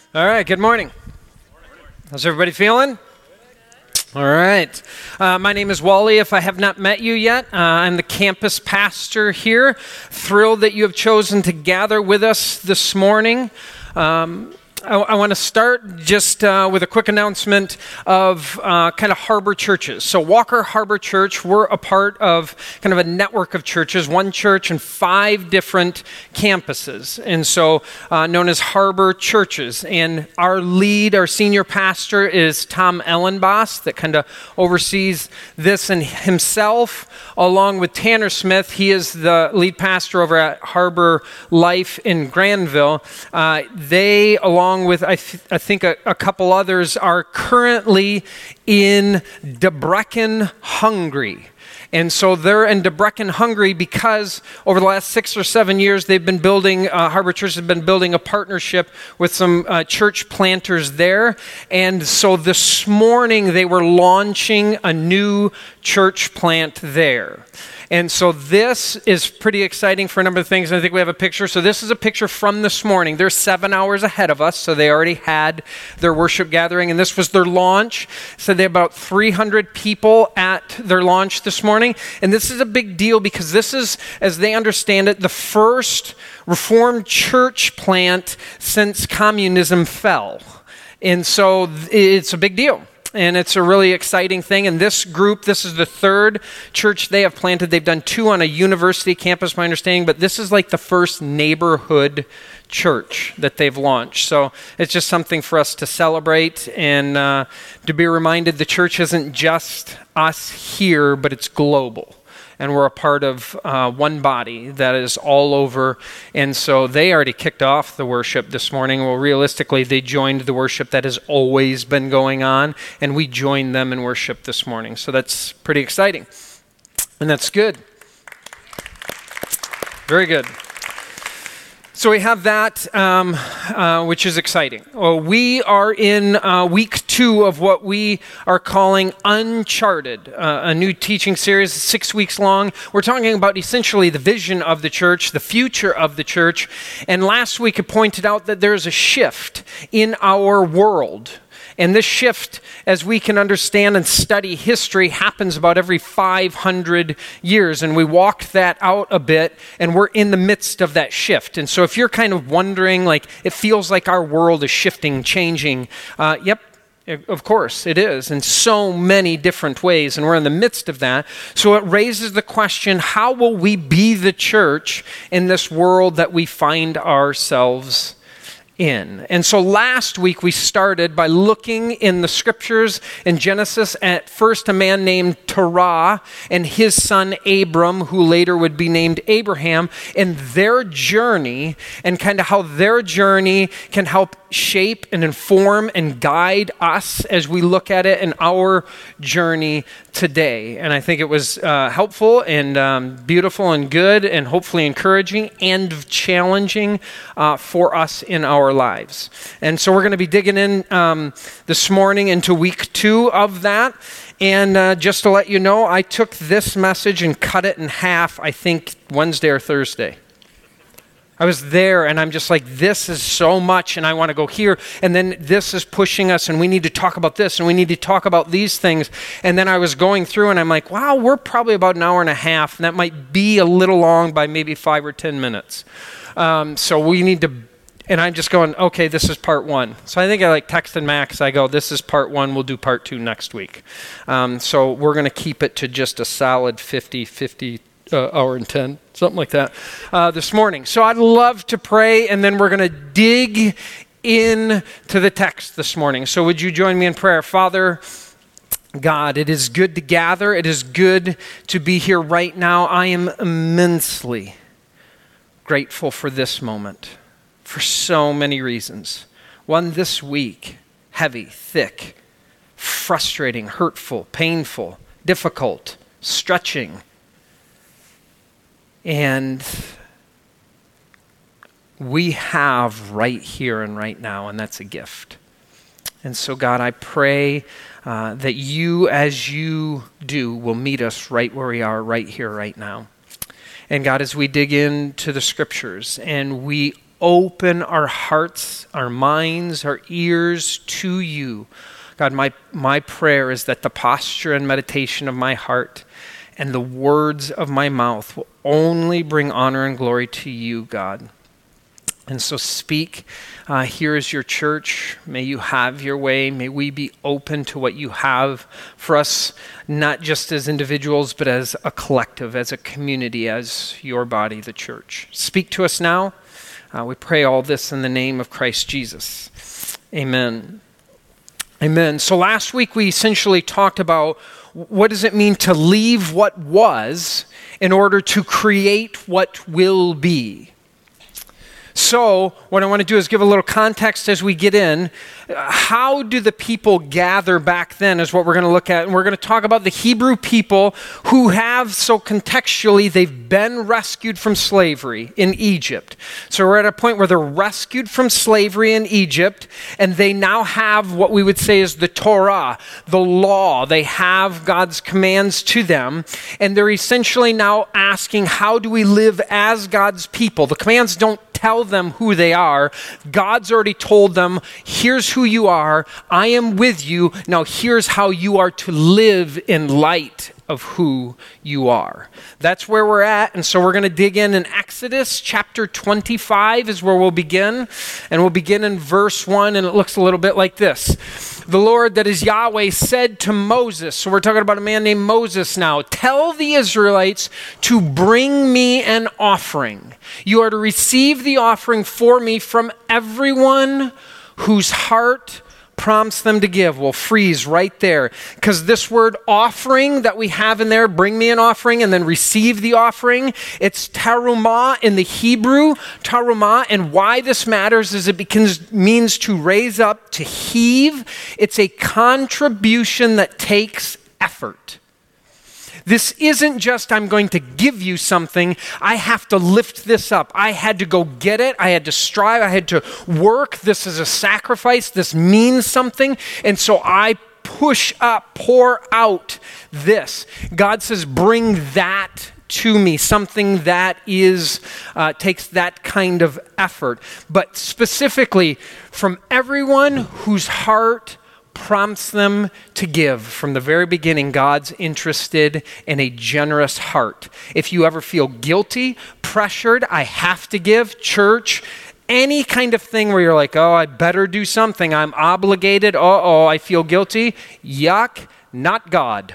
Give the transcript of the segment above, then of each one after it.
All right, good morning. How's everybody feeling? All right. My name is Wally. If I have not met you yet, I'm the campus pastor here. Thrilled that you have chosen to gather with us this morning. I want to start just with a quick announcement of kind of harbor churches. So Walker Harbor Church, we're a part of kind of a network of churches, one church and 5 different campuses, and so known as harbor churches. And our senior pastor is Tom Ellenboss, that kind of oversees this, and himself, along with Tanner Smith, he is the lead pastor over at Harbor Life in Granville. They, along with I think a couple others, are currently in Debrecen, Hungary. And so they're in Debrecen, Hungary because over the last 6 or 7 years, they've been building, Harbor Church has been building a partnership with some church planters there. And so this morning, they were launching a new church plant there. And so this is pretty exciting for a number of things. I think we have a picture. So this is a picture from this morning. They're 7 hours ahead of us, so they already had their worship gathering, and this was their launch. So they had about 300 people at their launch this morning. And this is a big deal because this is, as they understand it, the first Reformed church plant since communism fell. And so it's a big deal. And it's a really exciting thing. And this group, this is the 3rd church they have planted. They've done 2 on a university campus, my understanding, but this is like the first neighborhood church that they've launched. So it's just something for us to celebrate and to be reminded the church isn't just us here, but it's global. And we're a part of one body that is all over. And so they already kicked off the worship this morning. Well, realistically, they joined the worship that has always been going on, and we joined them in worship this morning. So that's pretty exciting. And that's good. Very good. So we have that, which is exciting. We are in week 2 of what we are calling Uncharted, a new teaching series, 6 weeks long. We're talking about essentially the vision of the church, the future of the church. And last week it pointed out that there's a shift in our world. And this shift, as we can understand and study history, happens about every 500 years. And we walked that out a bit, and we're in the midst of that shift. And so if you're kind of wondering, like, it feels like our world is shifting, changing, yep, of course it is, in so many different ways, and we're in the midst of that. So it raises the question, how will we be the church in this world that we find ourselves in? And so last week we started by looking in the scriptures in Genesis at first a man named Terah and his son Abram, who later would be named Abraham, and their journey, and kind of how their journey can help shape and inform and guide us as we look at it in our journey today. And I think it was helpful and beautiful and good and hopefully encouraging and challenging for us in our lives. And so we're going to be digging in this morning into week 2 of that. And just to let you know, I took this message and cut it in half, I think Wednesday or Thursday. I was there and I'm just like, this is so much and I want to go here. And then this is pushing us and we need to talk about this and we need to talk about these things. And then I was going through and I'm like, wow, we're probably about an hour and a half. And that might be a little long by maybe 5 or 10 minutes. So we need to, and I'm just going, okay, this is part 1. So I think I texted Max, I go, this is part 1, we'll do part 2 next week. So we're going to keep it to just a solid 50 hour and 10, something like that, this morning. So I'd love to pray, and then we're going to dig in to the text this morning. So would you join me in prayer? Father God, it is good to gather. It is good to be here right now. I am immensely grateful for this moment for so many reasons. One, this week, heavy, thick, frustrating, hurtful, painful, difficult, stretching. And we have right here and right now, and that's a gift. And so, God, I pray that you, as you do, will meet us right where we are, right here, right now. And God, as we dig into the scriptures and we open our hearts, our minds, our ears to you. God, my prayer is that the posture and meditation of my heart and the words of my mouth will only bring honor and glory to you, God. And so speak. Here is your church. May you have your way. May we be open to what you have for us, not just as individuals, but as a collective, as a community, as your body, the church. Speak to us now. We pray all this in the name of Christ Jesus. Amen. Amen. So last week we essentially talked about what does it mean to leave what was in order to create what will be. So what I want to do is give a little context as we get in. How do the people gather back then is what we're going to look at. And we're going to talk about the Hebrew people who have, so contextually, they've been rescued from slavery in Egypt. So we're at a point where they're rescued from slavery in Egypt, and they now have what we would say is the Torah, the law. They have God's commands to them, and they're essentially now asking, how do we live as God's people? The commands don't tell them who they are. God's already told them, here's who you are. I am with you. Now here's how you are to live in light of who you are. That's where we're at. And so we're going to dig in Exodus chapter 25 is where we'll begin. And we'll begin in verse 1, and it looks a little bit like this. The Lord, that is Yahweh, said to Moses, so we're talking about a man named Moses now, tell the Israelites to bring me an offering. You are to receive the offering for me from everyone whose heart prompts them to give. We'll freeze right there, because this word offering that we have in there, bring me an offering and then receive the offering, it's terumah in the Hebrew, terumah, and why this matters is it means to raise up, to heave. It's a contribution that takes effort. This isn't just, I'm going to give you something. I have to lift this up. I had to go get it. I had to strive. I had to work. This is a sacrifice. This means something. And so I push up, pour out this. God says, bring that to me, something that is takes that kind of effort. But specifically, from everyone whose heart prompts them to give. From the very beginning, God's interested in a generous heart. If you ever feel guilty, pressured, I have to give, church, any kind of thing where you're like, oh, I better do something, I'm obligated, I feel guilty, yuck, not God.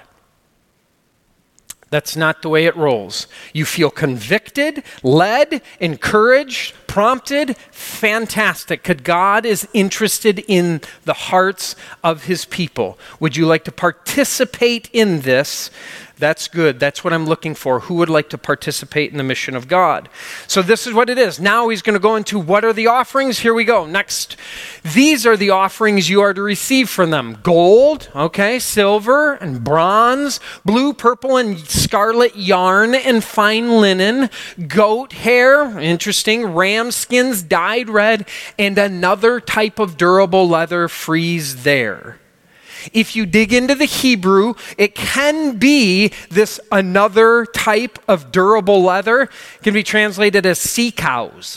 That's not the way it rolls. You feel convicted, led, encouraged, prompted, fantastic. Because God is interested in the hearts of his people. Would you like to participate in this? That's good. That's what I'm looking for. Who would like to participate in the mission of God? So this is what it is. Now he's going to go into what are the offerings? Here we go. Next. These are the offerings you are to receive from them. Gold, silver and bronze, blue, purple, and scarlet yarn and fine linen, goat hair, interesting, ram skins dyed red, and another type of durable leather frieze there. If you dig into the Hebrew, it can be this another type of durable leather. It can be translated as sea cows.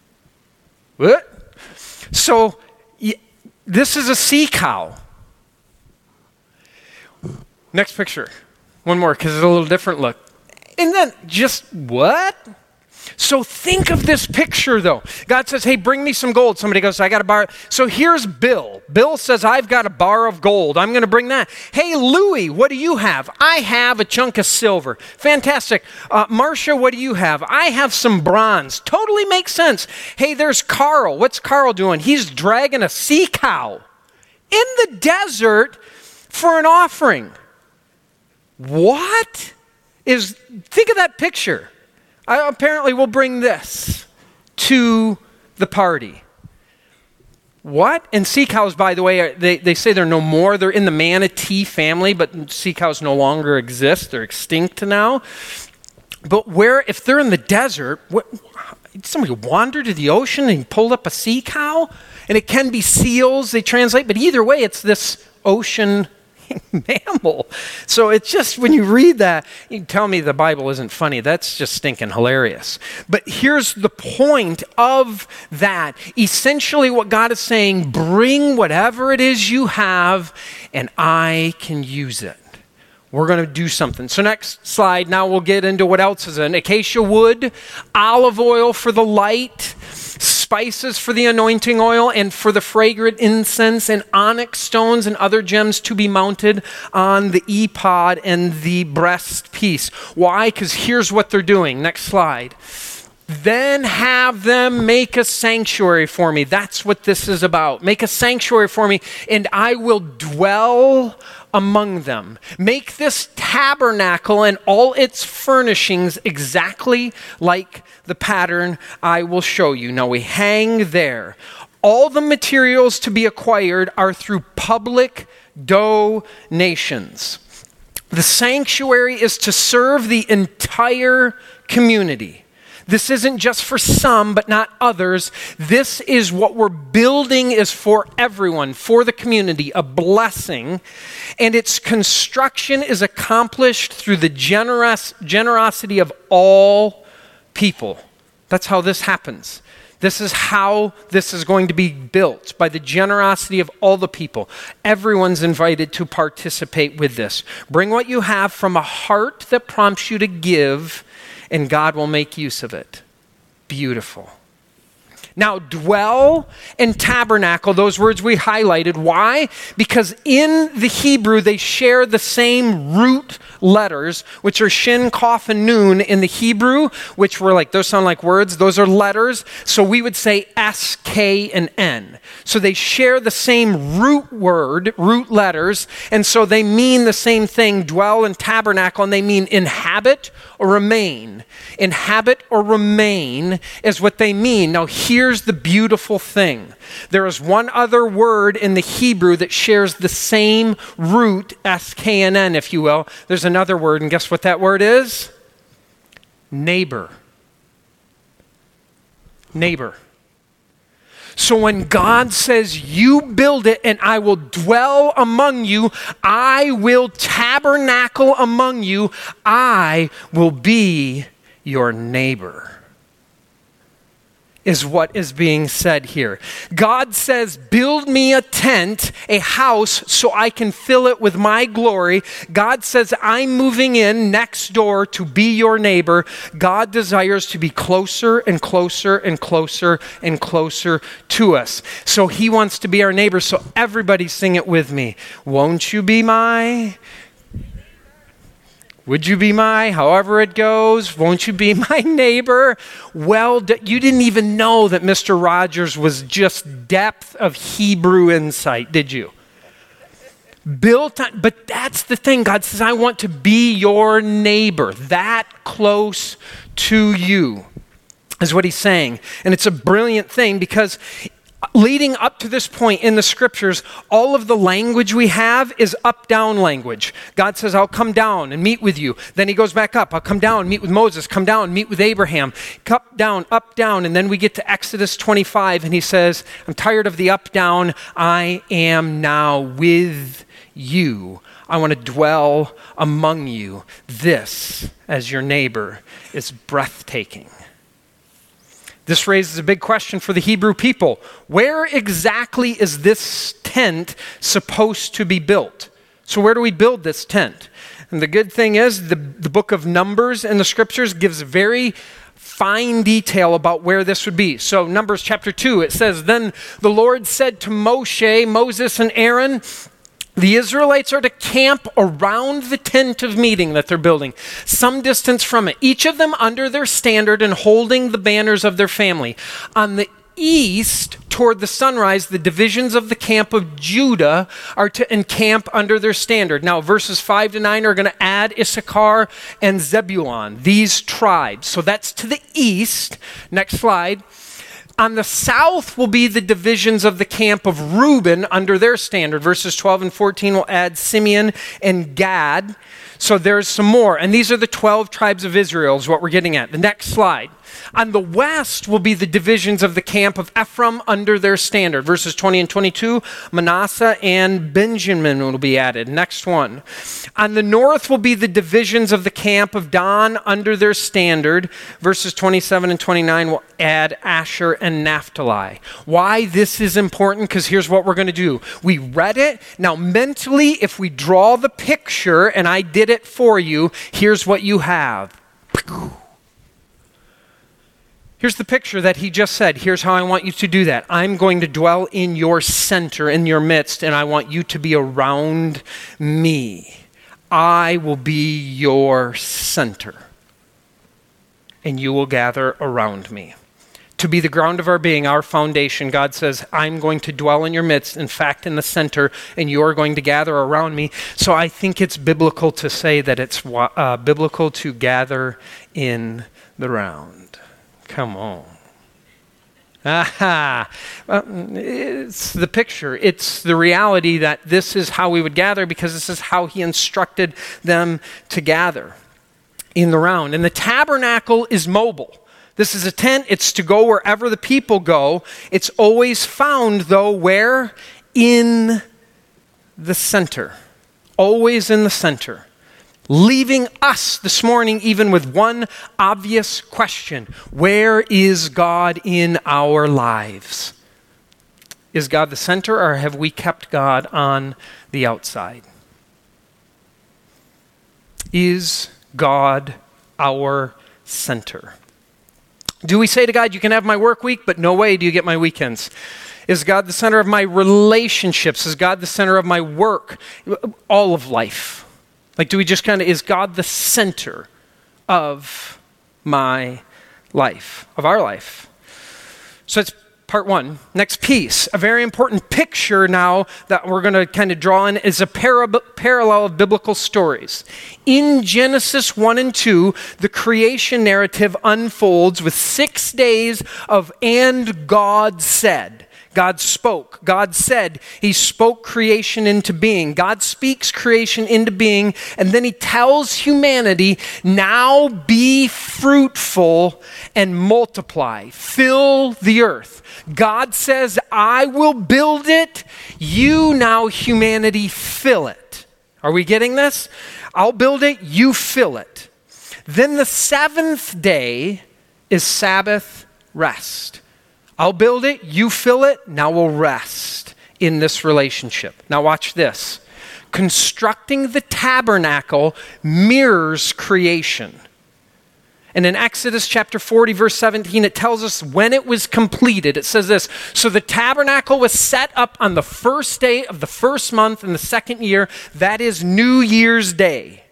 What? So this is a sea cow. Next picture. One more, because it's a little different look. And then just what? So think of this picture, though. God says, hey, bring me some gold. Somebody goes, I got a bar. So here's Bill. Bill says, I've got a bar of gold. I'm going to bring that. Hey, Louie, what do you have? I have a chunk of silver. Fantastic. Marcia, what do you have? I have some bronze. Totally makes sense. Hey, there's Carl. What's Carl doing? He's dragging a sea cow in the desert for an offering. Think of that picture. Apparently we'll bring this to the party. What? And sea cows, by the way, they say they're no more. They're in the manatee family, but sea cows no longer exist. They're extinct now. But if they're in the desert, somebody wandered to the ocean and pulled up a sea cow? And it can be seals, they translate, but either way, it's this ocean flying mammal. So it's just, when you read that, you can tell me the Bible isn't funny. That's just stinking hilarious. But here's the point of that. Essentially what God is saying, bring whatever it is you have and I can use it. We're going to do something. So next slide, now we'll get into what else is in. Acacia wood, olive oil for the light, spices for the anointing oil and for the fragrant incense, and onyx stones and other gems to be mounted on the ephod and the breastpiece. Why? Because here's what they're doing. Next slide. Then have them make a sanctuary for me. That's what this is about. Make a sanctuary for me, and I will dwell among them. Make this tabernacle and all its furnishings exactly like the pattern I will show you. Now we hang there. All the materials to be acquired are through public donations. The sanctuary is to serve the entire community. This isn't just for some, but not others. This is what we're building is for everyone, for the community, a blessing. And its construction is accomplished through the generosity of all people. That's how this happens. This is how this is going to be built, by the generosity of all the people. Everyone's invited to participate with this. Bring what you have from a heart that prompts you to give, and God will make use of it. Beautiful. Now, dwell and tabernacle, those words we highlighted. Why? Because in the Hebrew, they share the same root letters, which are shin, kaf, and nun in the Hebrew, which were like, those sound like words. Those are letters. So we would say S, K, and N. So they share the same root letters, and so they mean the same thing, dwell and tabernacle, and they mean inhabit or remain. Inhabit or remain is what they mean. Now, here's the beautiful thing. There is one other word in the Hebrew that shares the same root, S, K, and N, if you will. There's another word, and guess what that word is? Neighbor. Neighbor. So when God says, you build it and I will dwell among you, I will tabernacle among you, I will be your neighbor, is what is being said here. God says, build me a tent, a house, so I can fill it with my glory. God says, I'm moving in next door to be your neighbor. God desires to be closer and closer and closer and closer to us. So he wants to be our neighbor. So everybody sing it with me. Won't you be my... Would you be my, however it goes, won't you be my neighbor? Well, you didn't even know that Mr. Rogers was just depth of Hebrew insight, did you? Built on, but that's the thing. God says, I want to be your neighbor, that close to you, is what he's saying. And it's a brilliant thing because leading up to this point in the scriptures, all of the language we have is up-down language. God says, I'll come down and meet with you. Then he goes back up. I'll come down and meet with Moses. Come down and meet with Abraham. Up, down, up, down. And then we get to Exodus 25 and he says, I'm tired of the up-down. I am now with you. I want to dwell among you. This, as your neighbor, is breathtaking. This raises a big question for the Hebrew people. Where exactly is this tent supposed to be built? So where do we build this tent? And the good thing is the book of Numbers in the scriptures gives very fine detail about where this would be. So Numbers chapter 2, it says, Then the Lord said to Moses and Aaron, the Israelites are to camp around the tent of meeting that they're building, some distance from it, each of them under their standard and holding the banners of their family. On the east, toward the sunrise, the divisions of the camp of Judah are to encamp under their standard. Now, verses 5 to 9 are going to add Issachar and Zebulun, these tribes. So that's to the east. Next slide. On the south will be the divisions of the camp of Reuben under their standard. Verses 12 and 14 will add Simeon and Gad. So there's some more. And these are the 12 tribes of Israel is what we're getting at. The next slide. On the west will be the divisions of the camp of Ephraim under their standard. Verses 20 and 22, Manasseh and Benjamin will be added. Next one. On the north will be the divisions of the camp of Dan under their standard. Verses 27 and 29 will add Asher and Naphtali. Why this is important? Because here's what we're going to do. We read it. Now mentally, if we draw the picture, and I did it for you, here's what you have. Here's the picture that he just said. Here's how I want you to do that. I'm going to dwell in your center, in your midst, and I want you to be around me. I will be your center, and you will gather around me. To be the ground of our being, our foundation, God says, I'm going to dwell in your midst, in fact, in the center, and you are going to gather around me. So I think it's biblical to say that it's biblical to gather in the round. Come on. Aha. It's the picture. It's the reality that this is how we would gather because this is how he instructed them to gather in the round. And the tabernacle is mobile. This is a tent. It's to go wherever the people go. It's always found, though, where? In the center. Always in the center. Leaving us this morning even with one obvious question. Where is God in our lives? Is God the center, or have we kept God on the outside? Is God our center? Do we say to God, you can have my work week, but no way do you get my weekends? Is God the center of my relationships? Is God the center of my work? All of life. Like, do we just is God the center of my life, of our life? So that's part one. Next piece, a very important picture now that we're going to kind of draw in is a parallel of biblical stories. In Genesis 1 and 2, the creation narrative unfolds with 6 days of "and God said." God spoke. God said. He spoke creation into being. God speaks creation into being, and then he tells humanity, now be fruitful and multiply. Fill the earth. God says, I will build it. You now, humanity, fill it. Are we getting this? I'll build it. You fill it. Then the seventh day is Sabbath rest. I'll build it, you fill it, now we'll rest in this relationship. Now watch this. Constructing the tabernacle mirrors creation. And in Exodus chapter 40, verse 17, it tells us when it was completed. It says this, so the tabernacle was set up on the first day of the first month in the second year. That is New Year's Day.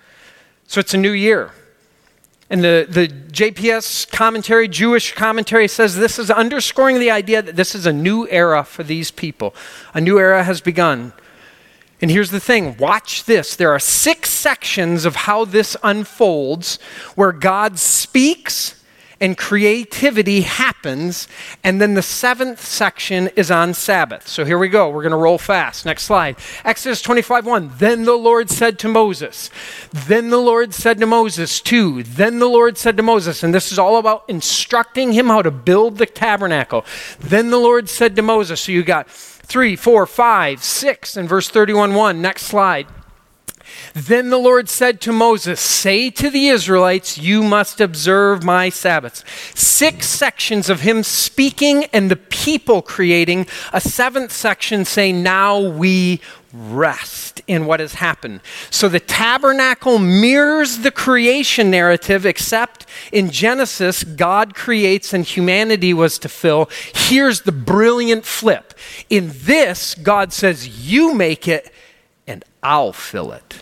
So it's a new year. And the JPS commentary, Jewish commentary, says this is underscoring the idea that this is a new era for these people. A new era has begun. And here's the thing, watch this. There are 6 sections of how this unfolds where God speaks and creativity happens, and then the 7th section is on Sabbath. So here we go. We're going to roll fast. Next slide. Exodus 25:1. Then the Lord said to Moses. Then the Lord said to Moses 2. Then the Lord said to Moses, and this is all about instructing him how to build the tabernacle. Then the Lord said to Moses. So you got 3, 4, 5, 6, and verse 31:1. Next slide. Then the Lord said to Moses, say to the Israelites, you must observe my Sabbaths. 6 sections of him speaking and the people creating. A 7th section saying, now we rest in what has happened. So the tabernacle mirrors the creation narrative, except in Genesis, God creates and humanity was to fill. Here's the brilliant flip. In this, God says, you make it and I'll fill it.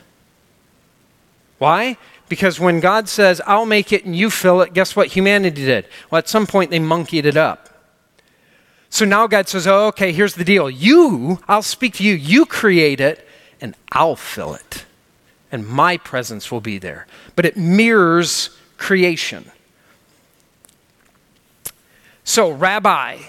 Why? Because when God says, I'll make it and you fill it, guess what humanity did? Well, at some point they monkeyed it up. So now God says, oh, okay, here's the deal. I'll speak to you. You create it and I'll fill it. And my presence will be there. But it mirrors creation. So, Rabbi,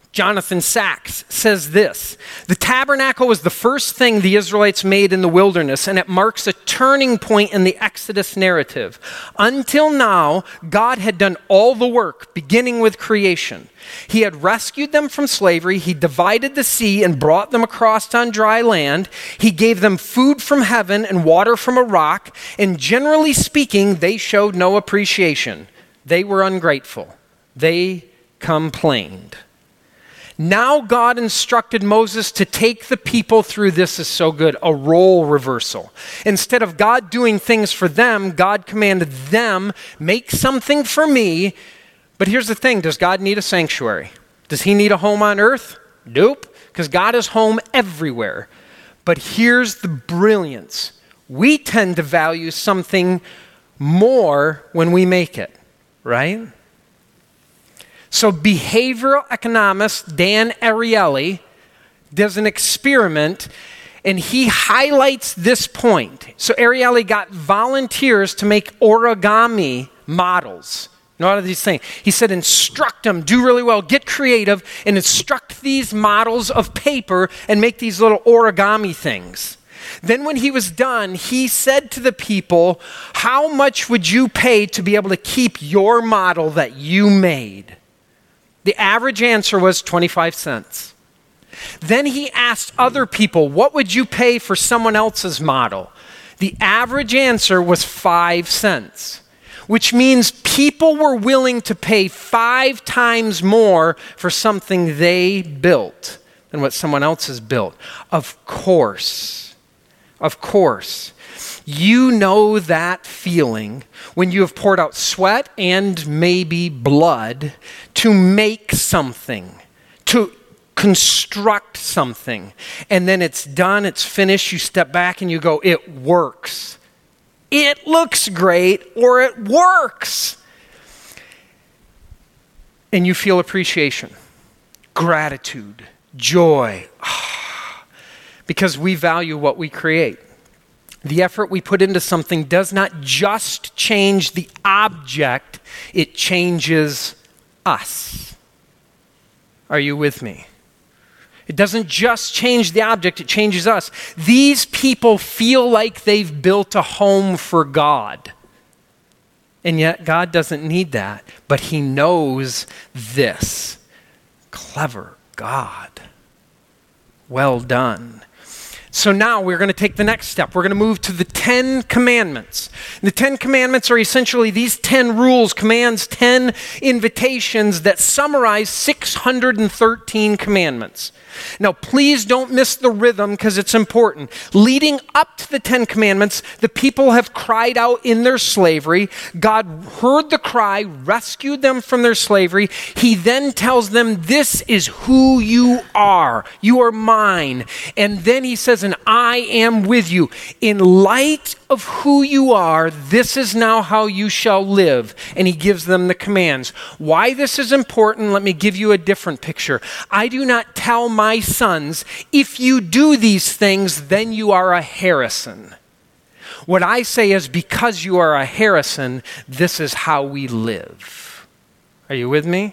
Jonathan Sacks says this: the tabernacle was the first thing the Israelites made in the wilderness, and it marks a turning point in the Exodus narrative. Until now, God had done all the work, beginning with creation. He had rescued them from slavery. He divided the sea and brought them across on dry land. He gave them food from heaven and water from a rock. And generally speaking, they showed no appreciation. They were ungrateful. They complained. Now God instructed Moses to take the people through, this is so good, a role reversal. Instead of God doing things for them, God commanded them, make something for me. But here's the thing, does God need a sanctuary? Does he need a home on earth? Nope, because God is home everywhere. But here's the brilliance. We tend to value something more when we make it, right? So behavioral economist Dan Ariely does an experiment, and he highlights this point. So Ariely got volunteers to make origami models. You know, out of these things. He said, instruct them, do really well, get creative, and instruct these models of paper and make these little origami things. Then when he was done, he said to the people, how much would you pay to be able to keep your model that you made? The average answer was 25 cents. Then he asked other people, what would you pay for someone else's model? The average answer was 5 cents, which means people were willing to pay 5 times more for something they built than what someone else has built. Of course, you know that feeling when you have poured out sweat and maybe blood to make something, to construct something, and then it's done, it's finished, you step back and you go, it works. It looks great, or it works. And you feel appreciation, gratitude, joy, because we value what we create. The effort we put into something does not just change the object, it changes us. Are you with me? It doesn't just change the object, it changes us. These people feel like they've built a home for God. And yet God doesn't need that, but he knows this. Clever God. Well done. So now we're going to take the next step. We're going to move to the 10 Commandments. The 10 Commandments are essentially these 10 rules, commands, 10 invitations that summarize 613 commandments. Now, please don't miss the rhythm because it's important. Leading up to the 10 Commandments, the people have cried out in their slavery. God heard the cry, rescued them from their slavery. He then tells them, this is who you are. You are mine. And then he says, and I am with you. In light of who you are, this is now how you shall live. And he gives them the commands. Why this is important, let me give you a different picture. I do not tell my sons, if you do these things, then you are a Harrison. What I say is, because you are a Harrison, this is how we live. Are you with me?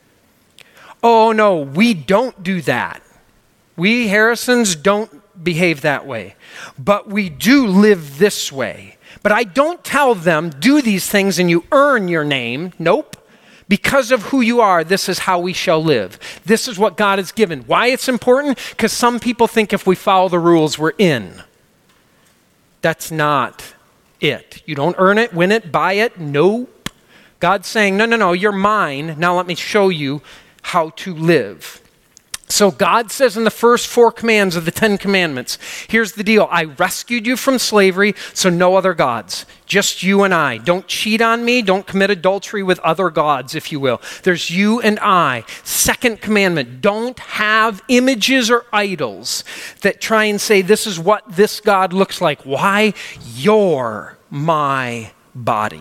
Oh no, we don't do that. We Harrisons don't behave that way. But we do live this way. But I don't tell them, do these things and you earn your name. Nope. Because of who you are, this is how we shall live. This is what God has given. Why it's important? Because some people think if we follow the rules, we're in. That's not it. You don't earn it, win it, buy it. Nope. God's saying, no, you're mine. Now let me show you how to live. So God says in the first 4 commands of the 10 Commandments, here's the deal. I rescued you from slavery, so no other gods. Just you and I. Don't cheat on me. Don't commit adultery with other gods, if you will. There's you and I. Second commandment, don't have images or idols that try and say this is what this God looks like. Why? You're my body.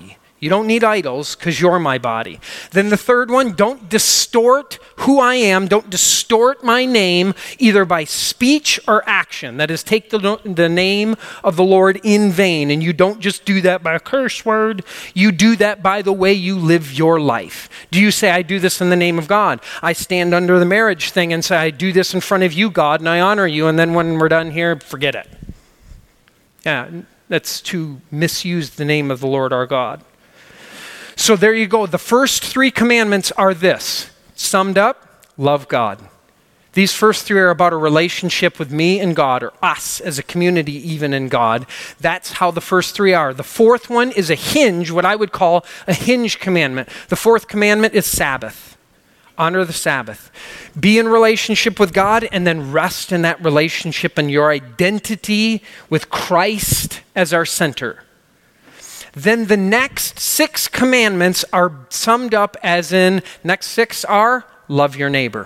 You don't need idols because you're my body. Then the third one, don't distort who I am. Don't distort my name either by speech or action. That is, take the name of the Lord in vain. And you don't just do that by a curse word. You do that by the way you live your life. Do you say, I do this in the name of God? I stand under the marriage thing and say, I do this in front of you, God, and I honor you. And then when we're done here, forget it. Yeah, that's to misuse the name of the Lord our God. So there you go. The first three commandments are this. Summed up, love God. These first three are about a relationship with me and God, or us as a community even in God. That's how the first three are. The fourth one is a hinge, what I would call a hinge commandment. The fourth commandment is Sabbath. Honor the Sabbath. Be in relationship with God and then rest in that relationship and your identity with Christ as our center. Then the next 6 commandments are summed up as in, next 6 are, love your neighbor.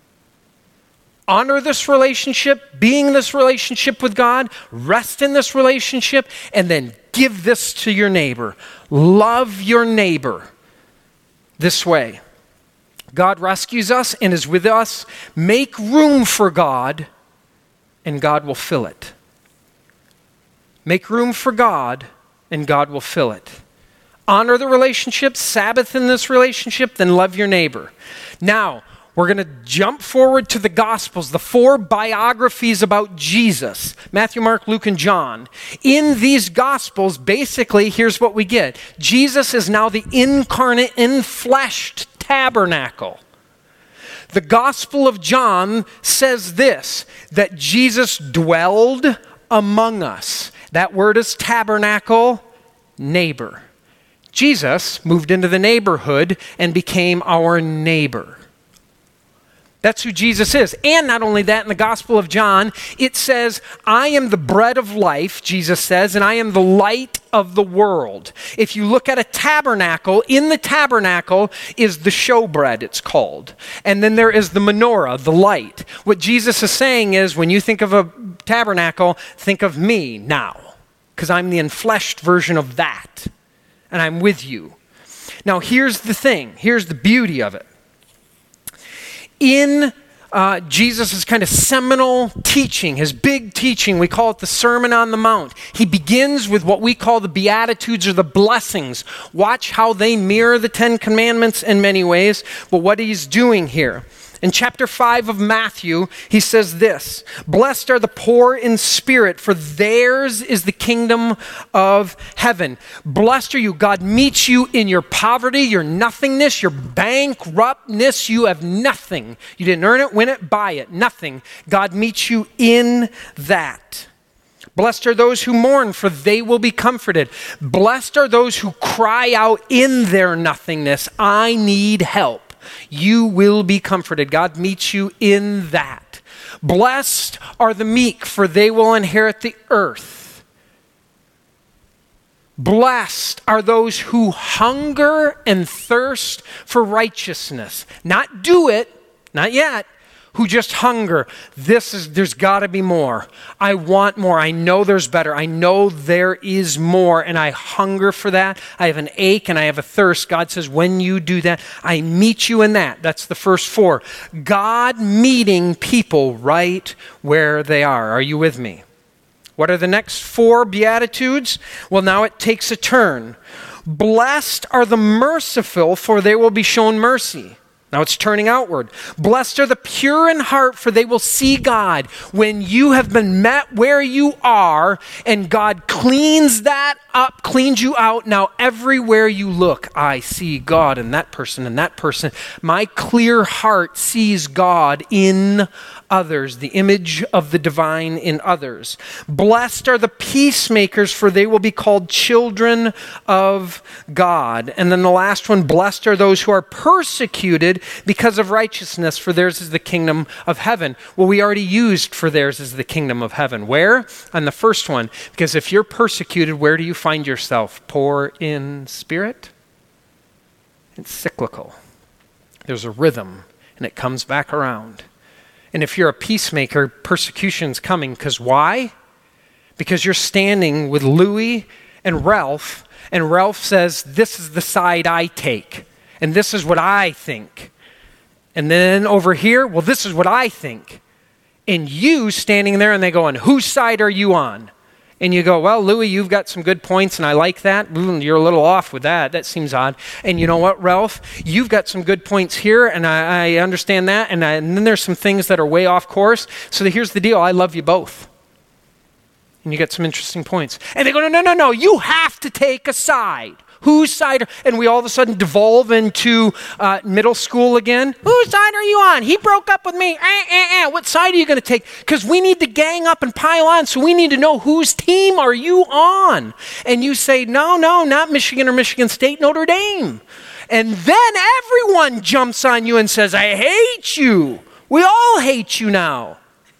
Honor this relationship, being in this relationship with God, rest in this relationship, and then give this to your neighbor. Love your neighbor this way. God rescues us and is with us. Make room for God, and God will fill it. Make room for God, and God will fill it. Honor the relationship, Sabbath in this relationship, then love your neighbor. Now, we're going to jump forward to the Gospels, the 4 biographies about Jesus, Matthew, Mark, Luke, and John. In these Gospels, basically, here's what we get. Jesus is now the incarnate, infleshed tabernacle. The Gospel of John says this, that Jesus dwelled among us. That word is tabernacle, neighbor. Jesus moved into the neighborhood and became our neighbor. That's who Jesus is. And not only that, in the Gospel of John, it says, I am the bread of life, Jesus says, and I am the light of the world. If you look at a tabernacle, in the tabernacle is the showbread, it's called. And then there is the menorah, the light. What Jesus is saying is, when you think of a tabernacle, think of me now, because I'm the enfleshed version of that, and I'm with you. Now, here's the thing. Here's the beauty of it. In Jesus' kind of seminal teaching, his big teaching, we call it the Sermon on the Mount. He begins with what we call the Beatitudes or the blessings. Watch how they mirror the 10 Commandments in many ways, but what he's doing here. In chapter 5 of Matthew, he says this, blessed are the poor in spirit, for theirs is the kingdom of heaven. Blessed are you. God meets you in your poverty, your nothingness, your bankruptness. You have nothing. You didn't earn it, win it, buy it. Nothing. God meets you in that. Blessed are those who mourn, for they will be comforted. Blessed are those who cry out in their nothingness, I need help. You will be comforted. God meets you in that. Blessed are the meek, for they will inherit the earth. Blessed are those who hunger and thirst for righteousness. Not do it, not yet. Who just hunger. There's got to be more. I want more. I know there's better. I know there is more, and I hunger for that. I have an ache and I have a thirst. God says, when you do that, I meet you in that. That's the first 4. God meeting people right where they are. Are you with me? What are the next 4 Beatitudes? Well, now it takes a turn. Blessed are the merciful, for they will be shown mercy. Now it's turning outward. Blessed are the pure in heart, for they will see God. When you have been met where you are, and God cleans that up, cleans you out, now everywhere you look, I see God in that person and that person. My clear heart sees God in others, the image of the divine in others. Blessed are the peacemakers, for they will be called children of God. And then the last one, blessed are those who are persecuted because of righteousness, for theirs is the kingdom of heaven. Well, we already used for theirs is the kingdom of heaven. Where? On the first one. Because if you're persecuted, where do you find yourself? Poor in spirit? It's cyclical. There's a rhythm, and it comes back around. And if you're a peacemaker, persecution's coming. Because why? Because you're standing with Louis and Ralph says, this is the side I take, and this is what I think. And then over here, well, this is what I think. And you standing there and they go, and whose side are you on? And you go, well, Louis, you've got some good points and I like that. You're a little off with that. That seems odd. And you know what, Ralph? You've got some good points here and I understand that. And then there's some things that are way off course. So here's the deal. I love you both. And you get some interesting points. And they go, no, you have to take a side. Whose side? And we all of a sudden devolve into middle school again. Whose side are you on? He broke up with me. What side are you going to take? Because we need to gang up and pile on, so we need to know whose team are you on? And you say, no, not Michigan or Michigan State, Notre Dame. And then everyone jumps on you and says, I hate you. We all hate you now.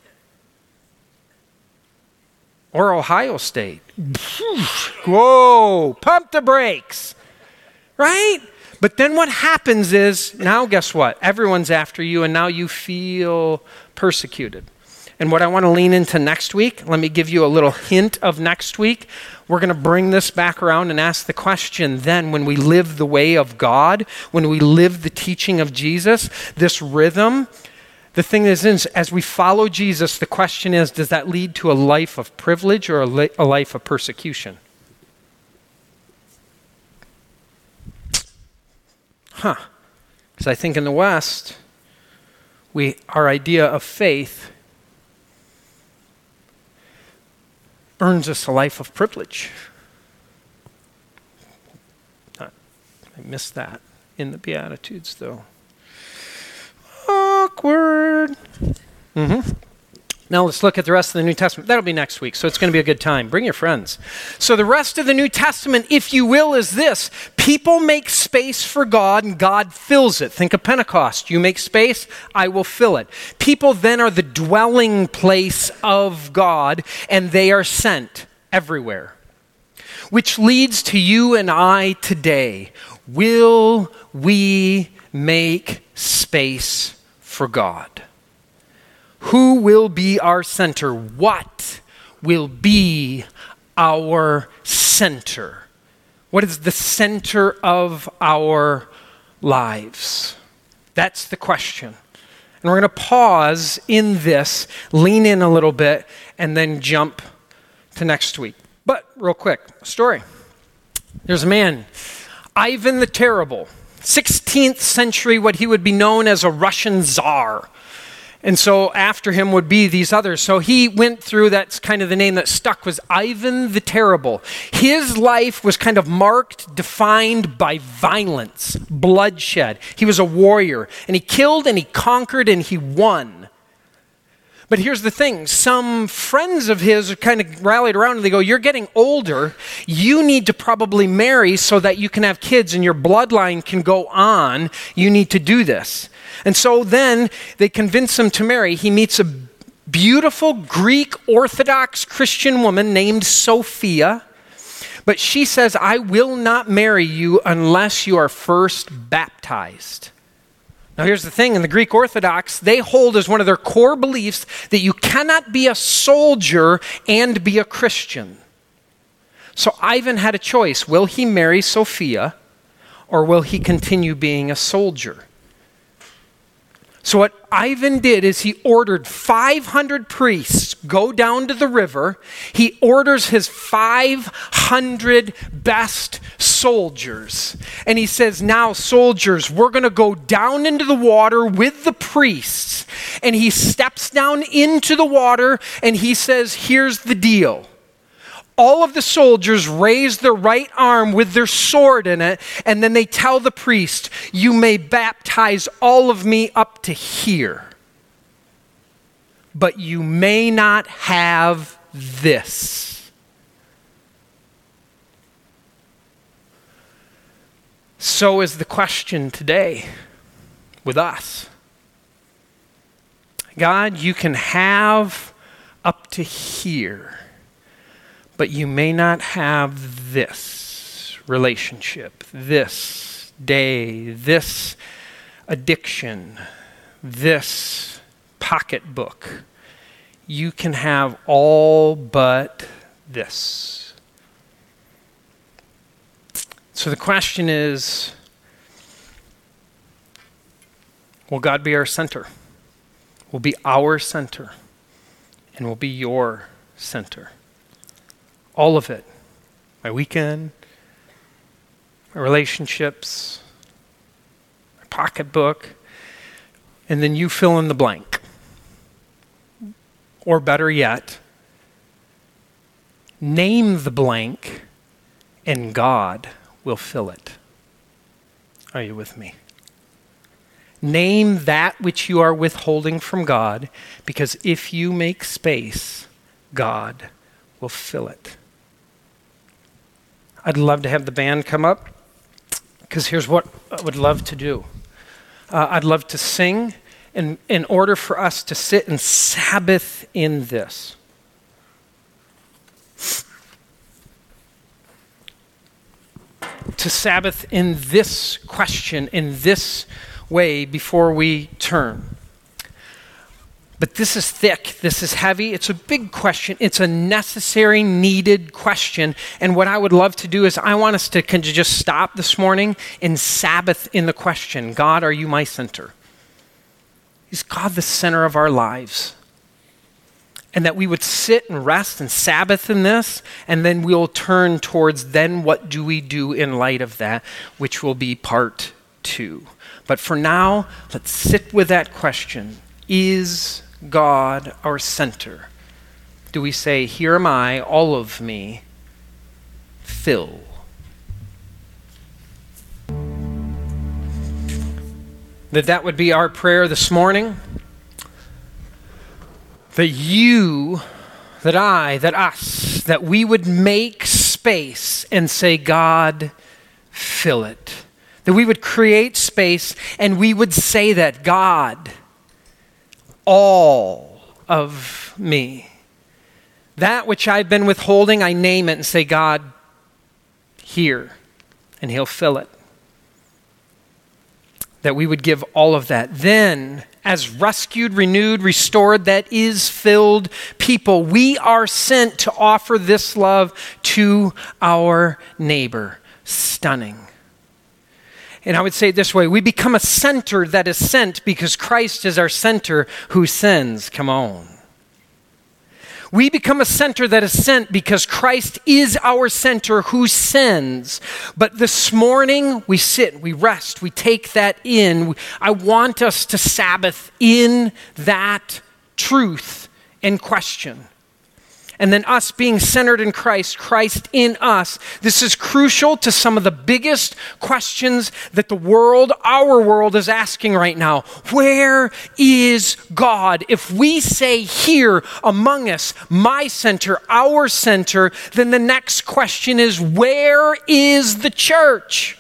Or Ohio State. Whoa, pump the brakes, right? But then what happens is, now guess what? Everyone's after you and now you feel persecuted. And what I want to lean into next week, let me give you a little hint of next week. We're going to bring this back around and ask the question then, when we live the way of God, when we live the teaching of Jesus, this rhythm, the thing is, as we follow Jesus, the question is, does that lead to a life of privilege or a life of persecution? Because I think in the West, our idea of faith earns us a life of privilege. I missed that in the Beatitudes, though. Awkward. Now let's look at the rest of the New Testament. That'll be next week, so it's going to be a good time. Bring your friends. So the rest of the New Testament, if you will, is this. People make space for God, and God fills it. Think of Pentecost. You make space, I will fill it. People then are the dwelling place of God, and they are sent everywhere. Which leads to you and I today. Will we make space for God? Who will be our center? What will be our center? What is the center of our lives? That's the question. And we're going to pause in this, lean in a little bit, and then jump to next week. But real quick, a story. There's a man, Ivan the Terrible, 16th century, what he would be known as a Russian czar. And so after him would be these others. So he went through, that's kind of the name that stuck, was Ivan the Terrible. His life was kind of marked, defined by violence, bloodshed. He was a warrior, and he killed and he conquered and he won. But here's the thing, some friends of his kind of rallied around and they go, you're getting older, you need to probably marry so that you can have kids and your bloodline can go on, you need to do this. And so then they convince him to marry. He meets a beautiful Greek Orthodox Christian woman named Sophia, but she says, I will not marry you unless you are first baptized. Now here's the thing, in the Greek Orthodox, they hold as one of their core beliefs that you cannot be a soldier and be a Christian. So Ivan had a choice. Will he marry Sophia or will he continue being a soldier? So what Ivan did is he ordered 500 priests go down to the river. He orders his 500 best soldiers. And he says, now soldiers, we're going to go down into the water with the priests. And he steps down into the water and he says, here's the deal. All of the soldiers raise their right arm with their sword in it, and then they tell the priest, you may baptize all of me up to here, but you may not have this. So is the question today with us. God, you can have up to here, but you may not have this relationship, this day, this addiction, this pocketbook. You can have all but this. So the question is, will God be our center? Will be our center, and will be your center. All of it. My weekend, my relationships, my pocketbook, and then you fill in the blank. Or better yet, name the blank and God will fill it. Are you with me? Name that which you are withholding from God, because if you make space, God will fill it. I'd love to have the band come up, because here's what I would love to do. I'd love to sing in order for us to sit and Sabbath in this. To Sabbath in this question, in this way before we turn. But this is thick, this is heavy, it's a big question, it's a necessary, needed question. And what I would love to do is I want us to just stop this morning and Sabbath in the question, God, are you my center? Is God the center of our lives? And that we would sit and rest and Sabbath in this, and then we'll turn towards then what do we do in light of that, which will be part 2. But for now, let's sit with that question. Is God our center? Do we say, here am I, all of me, fill? That would be our prayer this morning. That you, that I, that us, that we would make space and say, God, fill it. That we would create space and we would say that, God, all of me. That which I've been withholding, I name it and say, God, here, and he'll fill it. That we would give all of that. Then, as rescued, renewed, restored, that is filled people, we are sent to offer this love to our neighbor. Stunning. And I would say it this way, we become a center that is sent because Christ is our center who sends. Come on. We become a center that is sent because Christ is our center who sends. But this morning, we sit, we rest, we take that in. I want us to Sabbath in that truth and question. And then us being centered in Christ, Christ in us. This is crucial to some of the biggest questions that the world, our world, is asking right now. Where is God? If we say here among us, my center, our center, then the next question is, where is the church?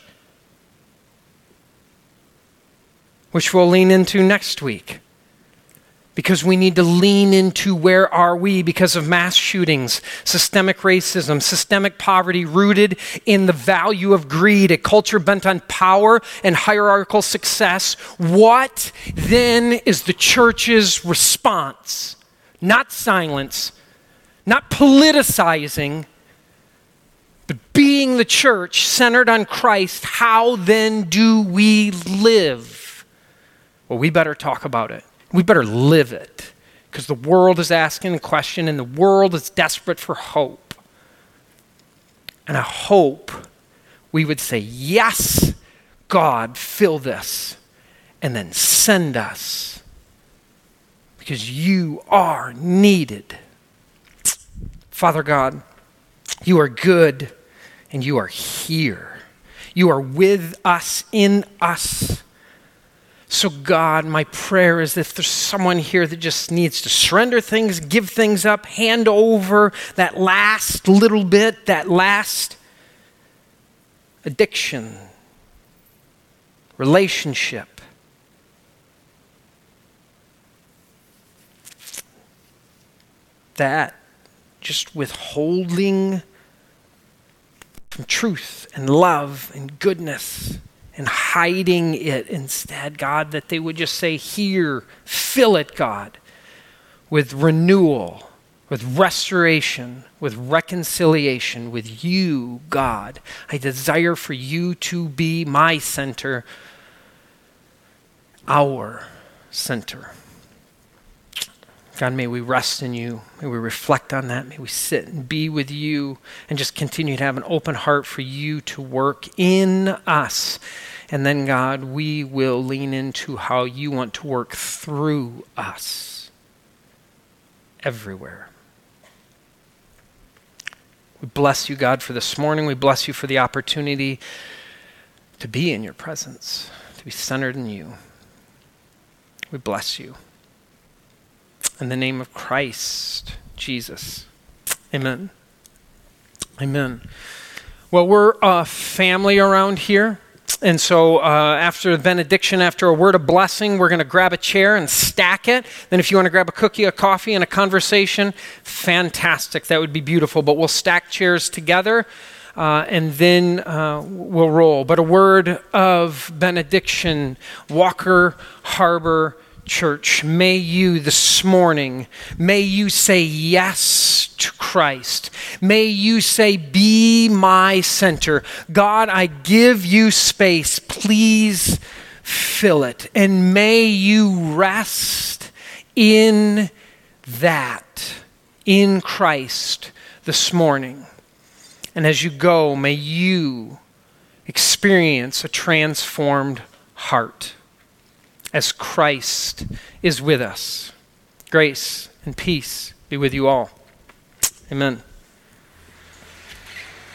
Which we'll lean into next week. Because we need to lean into where are we because of mass shootings, systemic racism, systemic poverty rooted in the value of greed, a culture bent on power and hierarchical success. What then is the church's response? Not silence, not politicizing, but being the church centered on Christ. How then do we live? Well, we better talk about it. We better live it, because the world is asking a question and the world is desperate for hope. And I hope we would say, yes, God, fill this, and then send us, because you are needed. Father God, you are good and you are here. You are with us, in us. So God, my prayer is if there's someone here that just needs to surrender things, give things up, hand over that last little bit, that last addiction, relationship, that just withholding from truth and love and goodness and hiding it instead, God, that they would just say, here, fill it, God, with renewal, with restoration, with reconciliation with you, God. I desire for you to be my center, our center. God, may we rest in you. May we reflect on that. May we sit and be with you and just continue to have an open heart for you to work in us. And then, God, we will lean into how you want to work through us everywhere. We bless you, God, for this morning. We bless you for the opportunity to be in your presence, to be centered in you. We bless you. In the name of Christ, Jesus. Amen. Amen. Well, we're a family around here. And so after the benediction, after a word of blessing, we're going to grab a chair and stack it. Then if you want to grab a cookie, a coffee, and a conversation, fantastic. That would be beautiful. But we'll stack chairs together, and then we'll roll. But a word of benediction, Walker Harbor Church, may you this morning, may you say yes to Christ. May you say, be my center. God, I give you space. Please fill it. And may you rest in that, in Christ this morning. And as you go, may you experience a transformed heart as Christ is with us. Grace and peace be with you all. Amen.